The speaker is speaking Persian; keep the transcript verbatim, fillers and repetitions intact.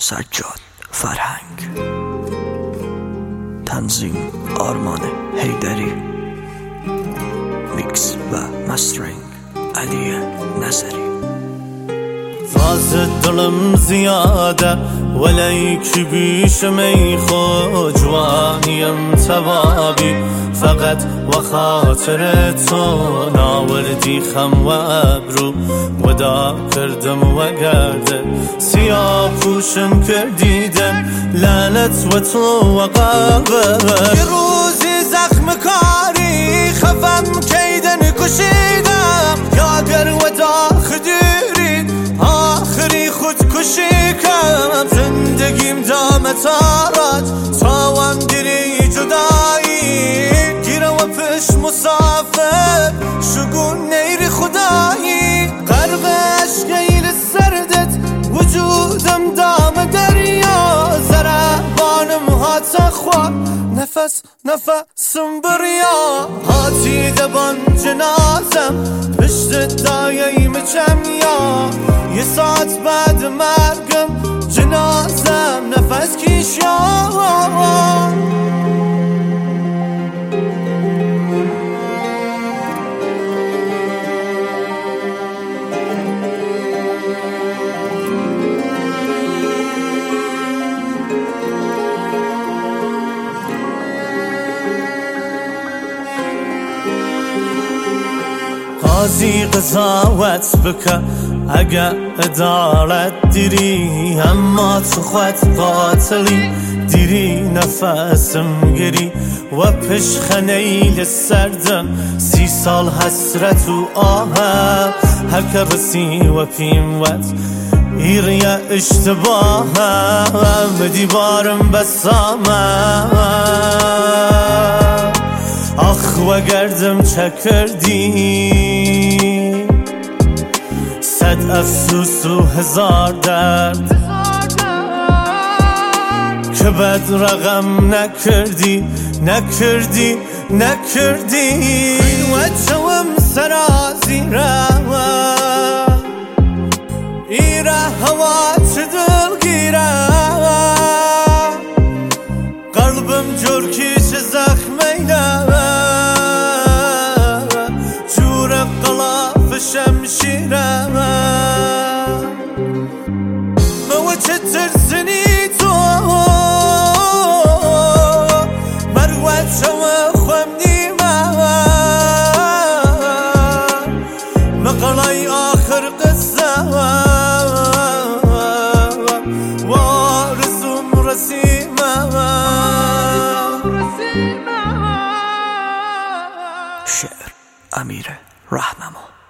سجاد فرهنگ، تنظیم آرمان حیدری، میکس و مسترینگ علی نظری. تازه دلم زیاده ولی کی بیشم ای خود، جوانیم توابی فقط و خاطر تو ناوردی خم و ابرو ودا کردم و گرده سیاه پوشم کردیدم لعنت و تو و قلبه. یه روزی زخم کاری خفم کیدن کشیدم یاگر و داخ دیری آخری خود کشی کم زندگیم دام تارات تاوان دیری جدایی گیره و پش مسافر شگون نیری خدایی غرق عشقیل سردت وجودم دام دریا زربانم هاتا خواه نفس نفسم بریا هاتی دبان جنازم پشت داییم چمیا یه ساعت بعد مرگم جنازم نفس کیشان. قاضی قضاوت بکه اگه عدالت دیری اما تو خود قاتلی دیری نفسم گری و پش خنیل سردم سی سال حسرت و آه هر که رسی و پیموت ایریا اشتباهم دیوارم بسامم آخ و گردم چه کردی صد افسوس و هزار درد که بد رقم نکردی نکردی نکردی این وجهم سرازی را ایره هوا چه دلگیره قلبم جرکی چه زخمیده جور قلاف شمشیره مو چه ترسنی تو مروت شو خوام نیمه مقلای آخر قصه وارزم رسیمه. شعر امیر رهنما.